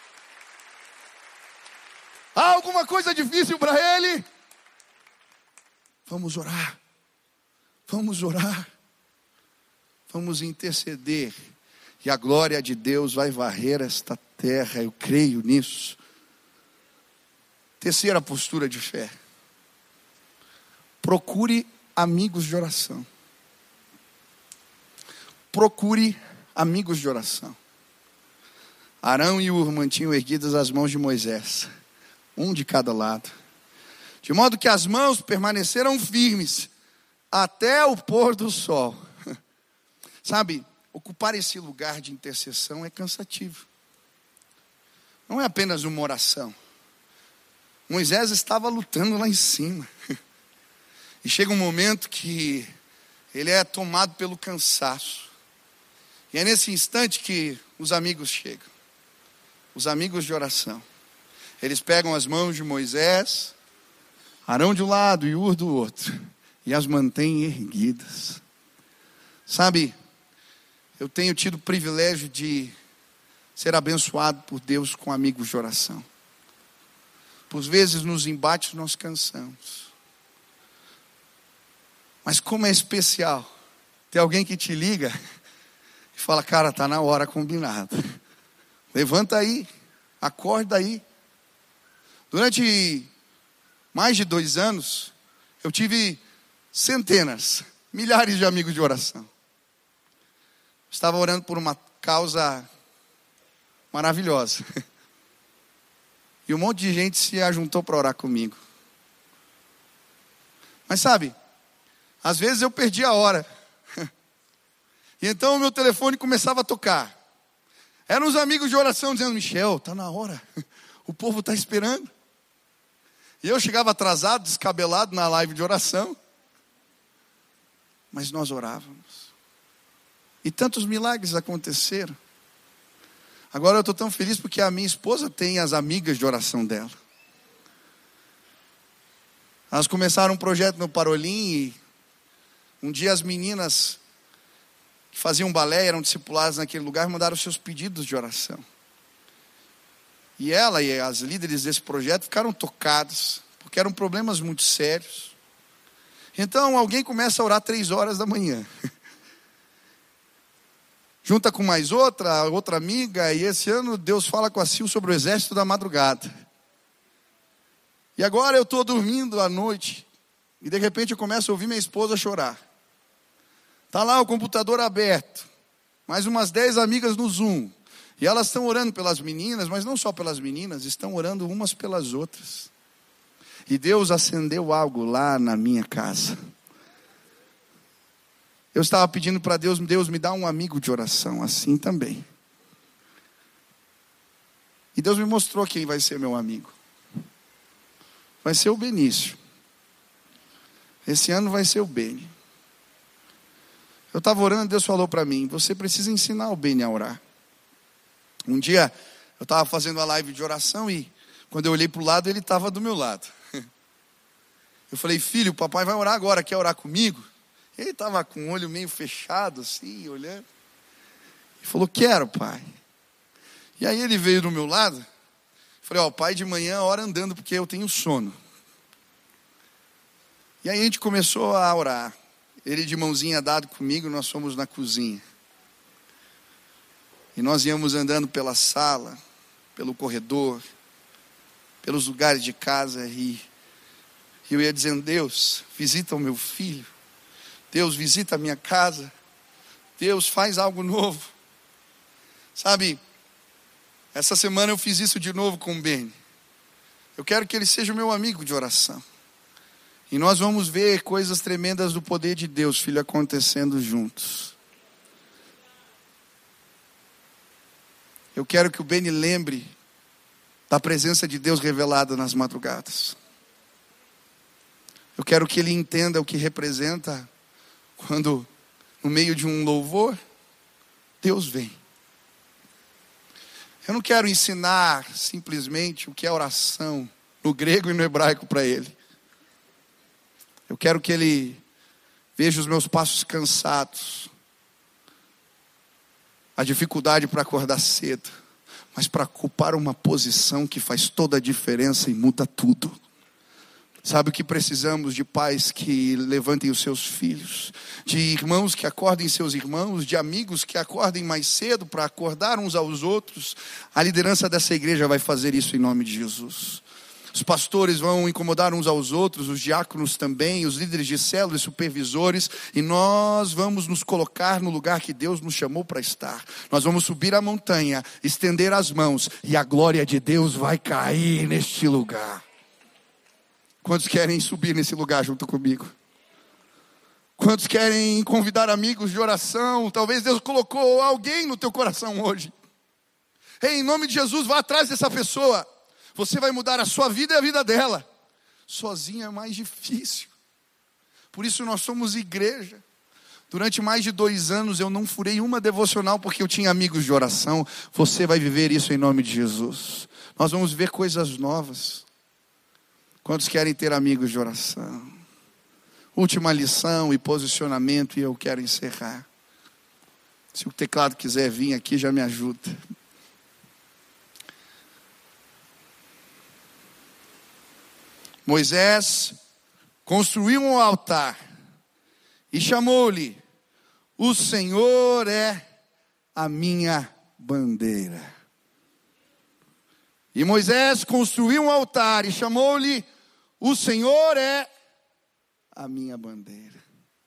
Há alguma coisa difícil para Ele? Vamos orar, vamos interceder, e a glória de Deus vai varrer esta terra, eu creio nisso. Terceira postura de fé: procure amigos de oração. Procure amigos de oração. Arão e Hur mantinham erguidas as mãos de Moisés, um de cada lado, de modo que as mãos permaneceram firmes até o pôr do sol. Sabe, ocupar esse lugar de intercessão é cansativo. Não é apenas uma oração. Moisés estava lutando lá em cima. E chega um momento que ele é tomado pelo cansaço. E é nesse instante que os amigos chegam. Os amigos de oração. Eles pegam as mãos de Moisés, Arão de um lado e Hur do outro, e as mantêm erguidas. Sabe, eu tenho tido o privilégio de ser abençoado por Deus com amigos de oração. Por vezes nos embates nós cansamos. Mas como é especial ter alguém que te liga e fala: cara, está na hora combinada. Levanta aí, acorda aí. Durante mais de 2 anos, eu tive centenas, milhares de amigos de oração. Estava orando por uma causa maravilhosa. E um monte de gente se ajuntou para orar comigo. Mas sabe, às vezes eu perdi a hora. E então o meu telefone começava a tocar. Eram os amigos de oração dizendo: Michel, está na hora. O povo está esperando. E eu chegava atrasado, descabelado na live de oração. Mas nós orávamos. E tantos milagres aconteceram. Agora eu estou tão feliz porque a minha esposa tem as amigas de oração dela. Elas começaram um projeto no Parolim e um dia as meninas que faziam balé, eram discipuladas naquele lugar, mandaram seus pedidos de oração. E ela e as líderes desse projeto ficaram tocados, porque eram problemas muito sérios. Então alguém começa a orar 3 horas da manhã. Junta com mais outra amiga, e esse ano Deus fala com a Sil sobre o exército da madrugada. E agora eu estou dormindo à noite, e de repente eu começo a ouvir minha esposa chorar. Está lá o computador aberto, mais umas 10 amigas no Zoom. E elas estão orando pelas meninas, mas não só pelas meninas, estão orando umas pelas outras. E Deus acendeu algo lá na minha casa. Eu estava pedindo para Deus me dá um amigo de oração, assim também. E Deus me mostrou quem vai ser meu amigo. Vai ser o Benício. Esse ano vai ser o Beni. Eu estava orando e Deus falou para mim: você precisa ensinar o Beni a orar. Um dia eu estava fazendo a live de oração e quando eu olhei para o lado, ele estava do meu lado. Eu falei: filho, o papai vai orar agora, quer orar comigo? Ele estava com o olho meio fechado assim, olhando. Ele falou: quero, pai. E aí ele veio do meu lado. Eu falei: ó, o pai de manhã ora andando porque eu tenho sono. E aí a gente começou a orar. ele de mãozinha dado comigo, nós fomos na cozinha. E nós íamos andando pela sala, pelo corredor, pelos lugares de casa, e eu ia dizendo: Deus, visita o meu filho. Deus, visita a minha casa. Deus, faz algo novo. Sabe, essa semana eu fiz isso de novo com o Beni. Eu quero que ele seja o meu amigo de oração. E nós vamos ver coisas tremendas do poder de Deus, filho, acontecendo juntos. Eu quero que o Beni lembre da presença de Deus revelada nas madrugadas. Eu quero que ele entenda o que representa quando, no meio de um louvor, Deus vem. Eu não quero ensinar simplesmente o que é oração no grego e no hebraico para ele. Eu quero que ele veja os meus passos cansados, a dificuldade para acordar cedo, mas para ocupar uma posição que faz toda a diferença e muda tudo. Sabe o que precisamos? De pais que levantem os seus filhos, de irmãos que acordem seus irmãos, de amigos que acordem mais cedo para acordar uns aos outros. A liderança dessa igreja vai fazer isso em nome de Jesus. Os pastores vão incomodar uns aos outros, os diáconos também, os líderes de célula e supervisores, e nós vamos nos colocar no lugar que Deus nos chamou para estar. Nós vamos subir a montanha, estender as mãos, e a glória de Deus vai cair neste lugar. Quantos querem subir nesse lugar junto comigo? Quantos querem convidar amigos de oração? Talvez Deus colocou alguém no teu coração hoje. Ei, em nome de Jesus, vá atrás dessa pessoa. Você vai mudar a sua vida e a vida dela. Sozinho é mais difícil. Por isso nós somos igreja. Durante mais de 2 anos eu não furei uma devocional porque eu tinha amigos de oração. Você vai viver isso em nome de Jesus. Nós vamos ver coisas novas. Quantos querem ter amigos de oração? Última lição e posicionamento, e eu quero encerrar. Se o teclado quiser vir aqui, já me ajuda. Moisés construiu um altar e chamou-lhe: o Senhor é a minha bandeira. E Moisés construiu um altar e chamou-lhe: o Senhor é a minha bandeira.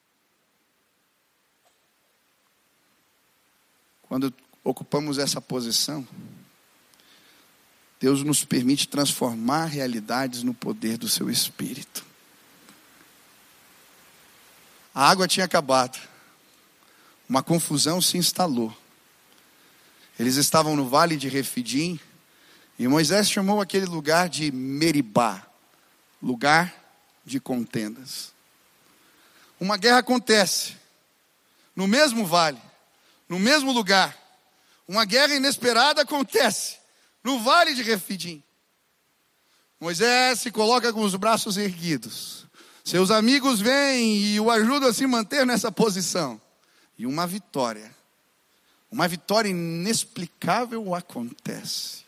Quando ocupamos essa posição, Deus nos permite transformar realidades no poder do seu Espírito. A água tinha acabado. Uma confusão se instalou. Eles estavam no vale de Refidim. E Moisés chamou aquele lugar de Meribá, lugar de contendas. Uma guerra acontece no mesmo vale, no mesmo lugar. Uma guerra inesperada acontece no vale de Refidim. Moisés se coloca com os braços erguidos. Seus amigos vêm e o ajudam a se manter nessa posição. E uma vitória inexplicável acontece.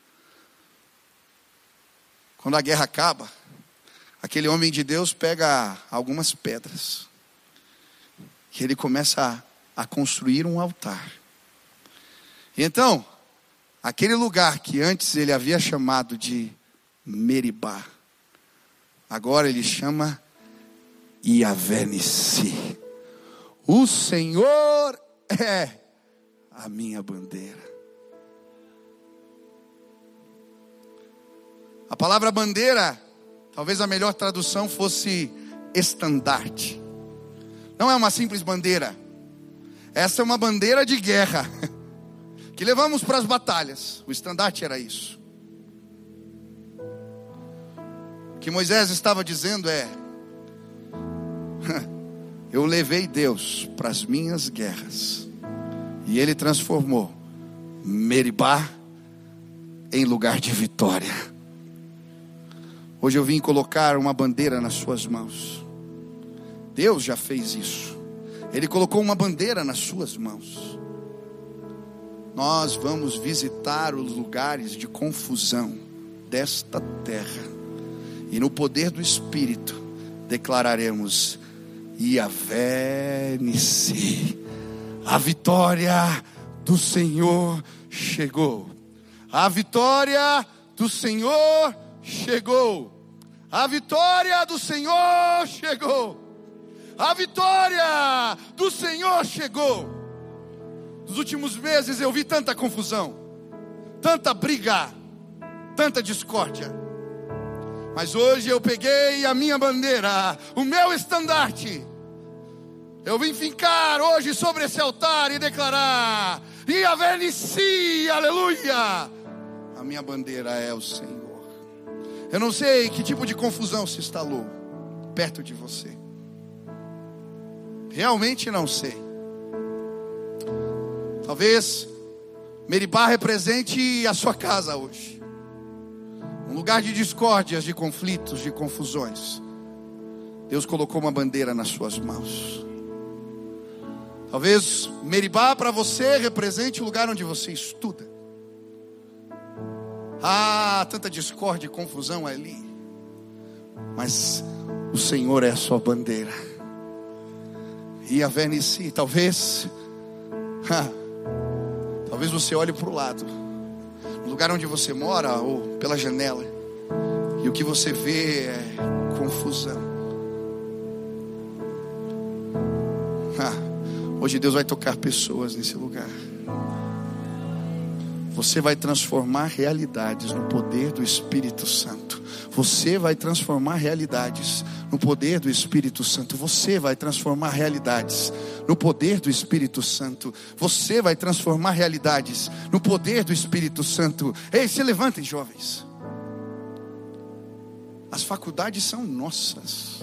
Quando a guerra acaba, aquele homem de Deus pega algumas pedras. E ele começa a construir um altar. E então, aquele lugar que antes ele havia chamado de Meribá, agora ele chama Yahvé Nissi. O Senhor é a minha bandeira. A palavra bandeira, talvez a melhor tradução fosse estandarte. Não é uma simples bandeira. Essa é uma bandeira de guerra que levamos para as batalhas. O estandarte era isso. O que Moisés estava dizendo é: eu levei Deus para as minhas guerras, e Ele transformou Meribá em lugar de vitória. Hoje eu vim colocar uma bandeira nas suas mãos. Deus já fez isso. Ele colocou uma bandeira nas suas mãos. Nós vamos visitar os lugares de confusão desta terra. E no poder do Espírito declararemos: Yahvé Nissi. A vitória do Senhor chegou. A vitória do Senhor chegou. A vitória do Senhor chegou. A vitória do Senhor chegou. Nos últimos meses eu vi tanta confusão, tanta briga, tanta discórdia. Mas hoje eu peguei a minha bandeira, o meu estandarte. Eu vim fincar hoje sobre esse altar e declarar: Yahvé Nissi, aleluia. A minha bandeira é o Senhor. Eu não sei que tipo de confusão se instalou perto de você. Realmente não sei. Talvez Meribá represente a sua casa hoje. Um lugar de discórdias, de conflitos, de confusões. Deus colocou uma bandeira nas suas mãos. Talvez Meribá para você represente o lugar onde você estuda. Tanta discórdia e confusão ali. Mas o Senhor é a sua bandeira. Yahvé Nissi. Talvez você olhe para o lado, no lugar onde você mora, ou pela janela, e o que você vê é confusão. Hoje Deus vai tocar pessoas nesse lugar. Você vai transformar realidades no poder do Espírito Santo. Você vai transformar realidades no poder do Espírito Santo. Você vai transformar realidades no poder do Espírito Santo. Você vai transformar realidades no poder do Espírito Santo. Ei, se levantem, jovens. As faculdades são nossas.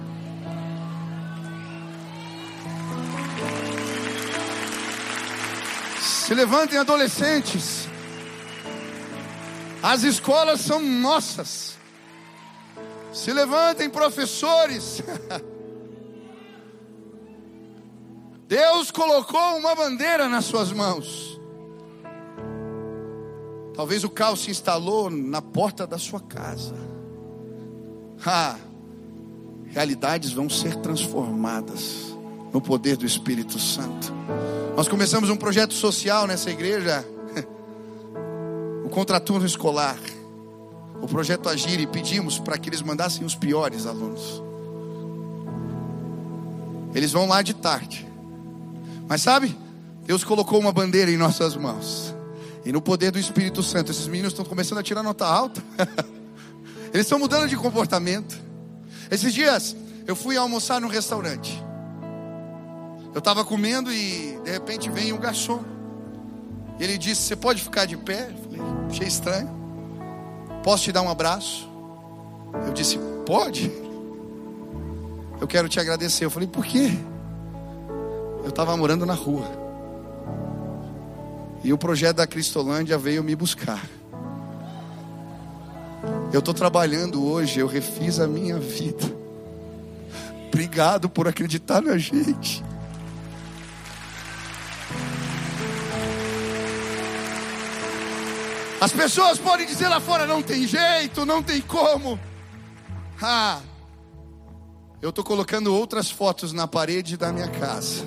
Se levantem, adolescentes. As escolas são nossas. Se levantem, professores. Deus colocou uma bandeira nas suas mãos. Talvez o caos se instalou na porta da sua casa. Realidades vão ser transformadas no poder do Espírito Santo. Nós começamos um projeto social nessa igreja, o contraturno escolar, o projeto Agir, e pedimos para que eles mandassem os piores alunos. Eles vão lá de tarde. Mas sabe, Deus colocou uma bandeira em nossas mãos. E no poder do Espírito Santo, esses meninos estão começando a tirar nota alta. Eles estão mudando de comportamento. Esses dias eu fui almoçar num restaurante. Eu estava comendo e de repente vem um garçom. Ele disse: você pode ficar de pé? Eu falei: achei estranho. Posso te dar um abraço? Eu disse: pode. Eu quero te agradecer. Eu falei: por quê? Eu estava morando na rua. E o projeto da Cristolândia veio me buscar. Eu estou trabalhando hoje, eu refiz a minha vida. Obrigado por acreditar na gente. As pessoas podem dizer lá fora: não tem jeito, não tem como. Eu estou colocando outras fotos na parede da minha casa.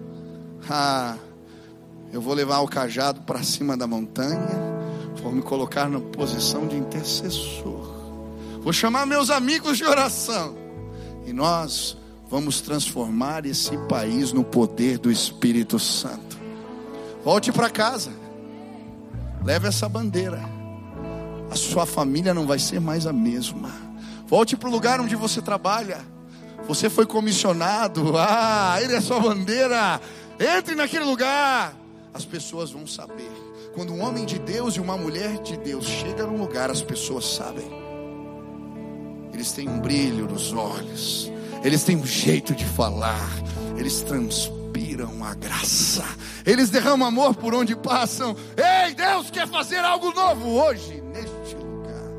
Eu vou levar o cajado para cima da montanha. Vou me colocar na posição de intercessor. Vou chamar meus amigos de oração. E nós vamos transformar esse país no poder do Espírito Santo. Volte para casa. Leve essa bandeira. A sua família não vai ser mais a mesma. Volte para o lugar onde você trabalha. Você foi comissionado. Ele é sua bandeira. Entre naquele lugar. As pessoas vão saber. Quando um homem de Deus e uma mulher de Deus chega num lugar, as pessoas sabem. Eles têm um brilho nos olhos. Eles têm um jeito de falar. Eles transpiram a graça. Eles derramam amor por onde passam. Ei, Deus quer fazer algo novo hoje, neste lugar.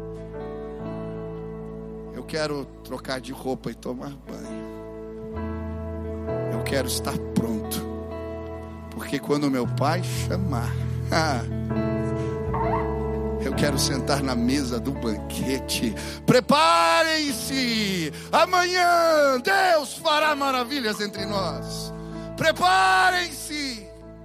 Eu quero trocar de roupa e tomar banho. Eu quero estar pronto. Porque quando meu pai chamar, Eu quero sentar na mesa do banquete. Preparem-se, amanhã Deus fará maravilhas entre nós. Preparem-se.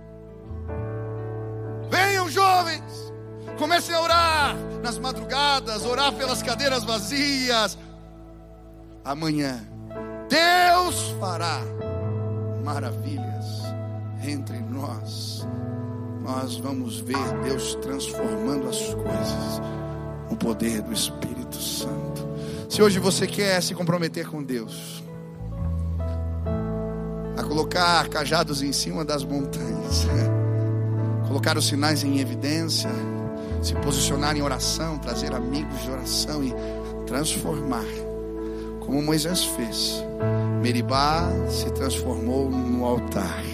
Venham, jovens, comecem a orar nas madrugadas, orar pelas cadeiras vazias. Amanhã Deus fará maravilhas entre nós. Nós vamos ver Deus transformando as coisas no poder do Espírito Santo. Se hoje você quer se comprometer com Deus, a colocar cajados em cima das montanhas, colocar os sinais em evidência, se posicionar em oração, trazer amigos de oração e transformar, como Moisés fez. Meribá se transformou no altar.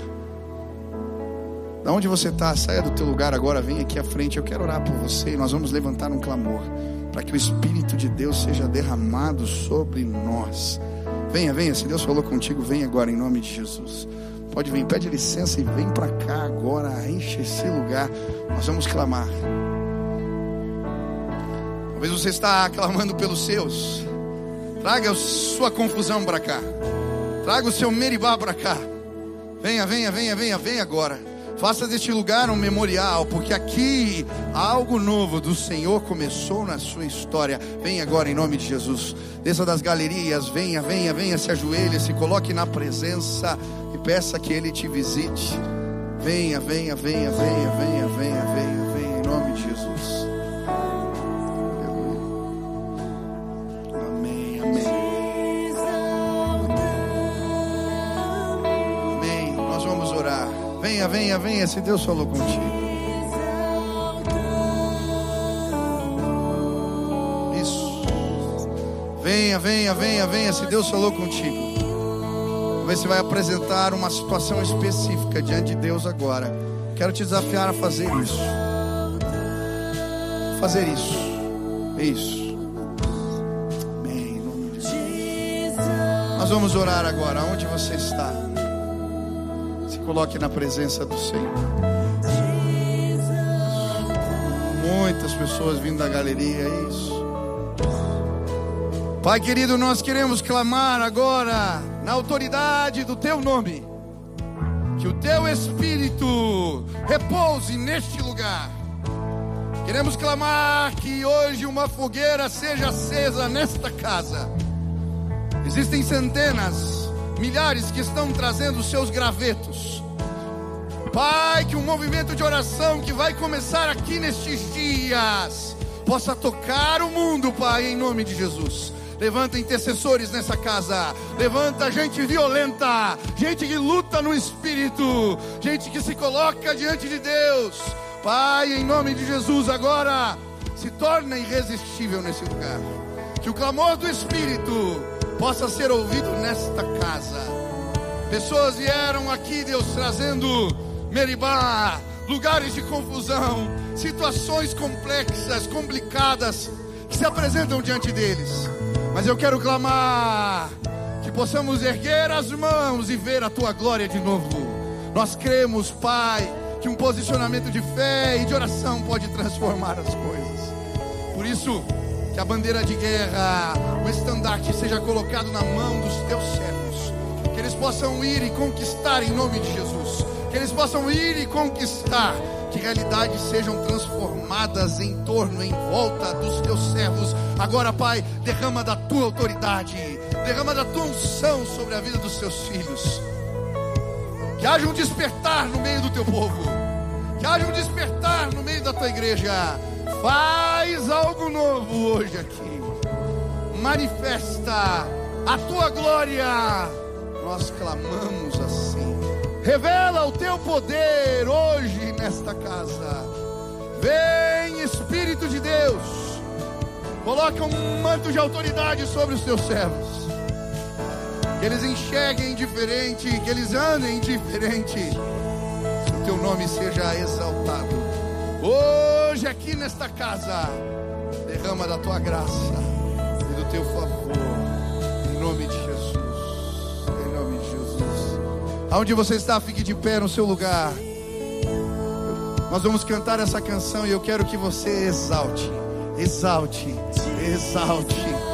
Da onde você está, saia do teu lugar agora, vem aqui à frente. Eu quero orar por você e nós vamos levantar um clamor para que o Espírito de Deus seja derramado sobre nós. Venha, venha, se Deus falou contigo, vem agora em nome de Jesus. Pode vir, pede licença e vem para cá agora, enche esse lugar. Nós vamos clamar. Talvez você está clamando pelos seus. Traga a sua confusão para cá. Traga o seu Meribá para cá. Venha, venha, venha, venha, venha agora. Faça deste lugar um memorial, porque aqui algo novo do Senhor começou na sua história. Venha agora em nome de Jesus. Desça das galerias, venha, venha, venha, se ajoelhe, se coloque na presença e peça que Ele te visite. Venha, venha, venha, venha, venha, venha, venha, venha, em nome de Jesus. Amém, amém. Amém, nós vamos orar. Venha, venha, venha, se Deus falou contigo. Isso. Venha, venha, venha, venha, se Deus falou contigo. Talvez você vai apresentar uma situação específica diante de Deus agora. Quero te desafiar a fazer isso. Fazer isso. Isso. Amém, em nome de Jesus. Nós vamos orar agora, onde você está. Coloque na presença do Senhor. Muitas pessoas vindo da galeria, é isso. Pai querido, nós queremos clamar agora na autoridade do Teu nome, que o Teu Espírito repouse neste lugar. Queremos clamar que hoje uma fogueira seja acesa nesta casa. Existem centenas, milhares que estão trazendo os seus gravetos. Pai, que um movimento de oração que vai começar aqui nestes dias possa tocar o mundo, Pai, em nome de Jesus. Levanta intercessores nessa casa. Levanta gente violenta, gente que luta no espírito, gente que se coloca diante de Deus. Pai, em nome de Jesus, agora se torna irresistível nesse lugar. Que o clamor do Espírito possa ser ouvido nesta casa. Pessoas vieram aqui, Deus, trazendo Meribá, lugares de confusão, situações complexas, complicadas, que se apresentam diante deles. Mas eu quero clamar que possamos erguer as mãos e ver a Tua glória de novo. Nós cremos, Pai, que um posicionamento de fé e de oração pode transformar as coisas. Por isso, que a bandeira de guerra, o estandarte seja colocado na mão dos Teus servos. Que eles possam ir e conquistar em nome de Jesus. Que eles possam ir e conquistar. Que realidades sejam transformadas em torno, em volta dos Teus servos. Agora, Pai, derrama da Tua autoridade. Derrama da Tua unção sobre a vida dos Teus filhos. Que haja um despertar no meio do Teu povo. Que haja um despertar no meio da Tua igreja. Faz algo novo hoje aqui. Manifesta a Tua glória. Nós clamamos assim. Revela o Teu poder hoje nesta casa. Vem, Espírito de Deus. Coloca um manto de autoridade sobre os Teus servos. Que eles enxerguem diferente, que eles andem diferente. Que o Teu nome seja exaltado. Hoje aqui nesta casa, derrama da Tua graça e do Teu favor, em nome de Jesus, em nome de Jesus. Aonde você está, fique de pé no seu lugar. Nós vamos cantar essa canção e eu quero que você exalte, exalte, exalte.